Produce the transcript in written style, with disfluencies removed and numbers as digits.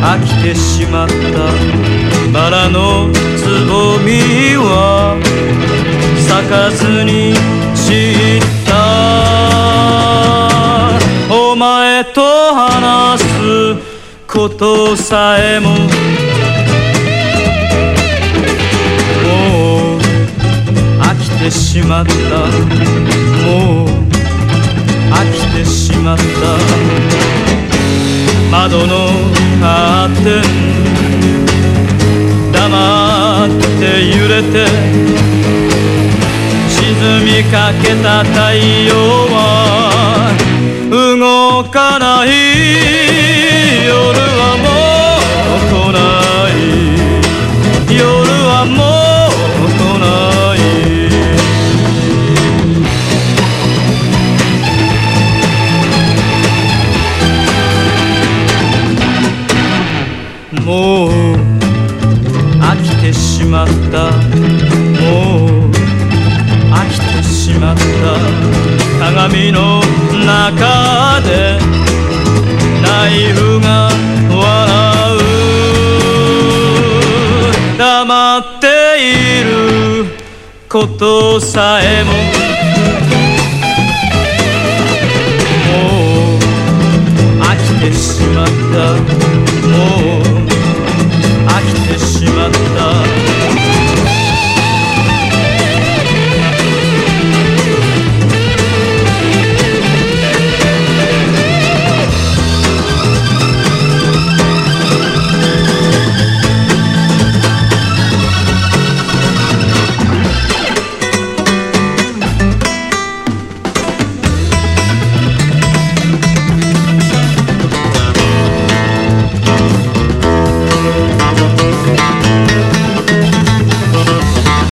飽きてしまったバラのつぼみは咲かずに散ったお前と話すことさえももう飽きてしまったもう飽きてしまった窓のカーテン黙って揺れて沈みかけた太陽は動かない夜はもう来ない夜はもう来ないもう飽きてしまったもう飽きてしまった鏡の中でナイフが笑う黙っていることさえももう飽きてしまった